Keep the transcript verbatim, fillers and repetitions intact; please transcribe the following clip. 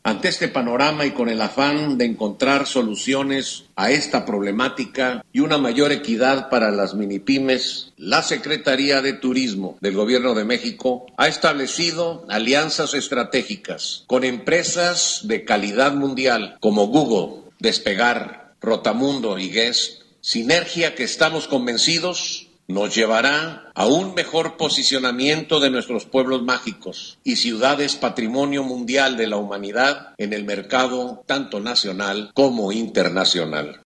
Ante este panorama y con el afán de encontrar soluciones a esta problemática y una mayor equidad para las minipymes, la Secretaría de Turismo del Gobierno de México ha establecido alianzas estratégicas con empresas de calidad mundial como Google, Despegar, Rotamundo y Guest, sinergia que estamos convencidos nos llevará a un mejor posicionamiento de nuestros pueblos mágicos y ciudades patrimonio mundial de la humanidad en el mercado tanto nacional como internacional.